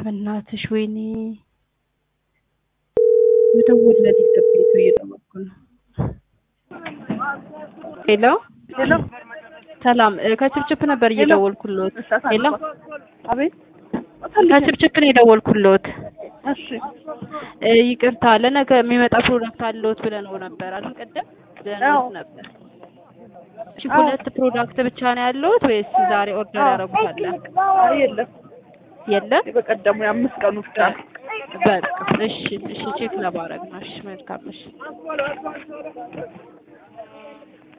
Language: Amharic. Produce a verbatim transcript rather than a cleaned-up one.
በእናትሽ ወይኔ መደወል ለሌለብኝ ሰው እየጠበቅኩ ነው። ሄሎ ሄሎ ሰላም ከችፕችፕ ነበር እየደወልኩልዎት። ሄሎ አቤት ከችፕችፕ ነው የደወልኩልዎት። እሺ ይቅርታ ለነገ የሚመጣ ፕሮዳክት አለዎት ብለንዎ ነበር አይደል? ቀደም ብለንዎት ነበር። እሺ ሁለት ፕሮዳክት ብቻ ነው ያለዎት ወይስ ዛሬ ኦርደር ያደረጉት አለ? የለም የለም በቀደሙ የአምስት ቀኑ ብቻ ነው። በቃ እሺ እሺ ቼክ ለማድረግ ነው። እሺ መልካም እሺ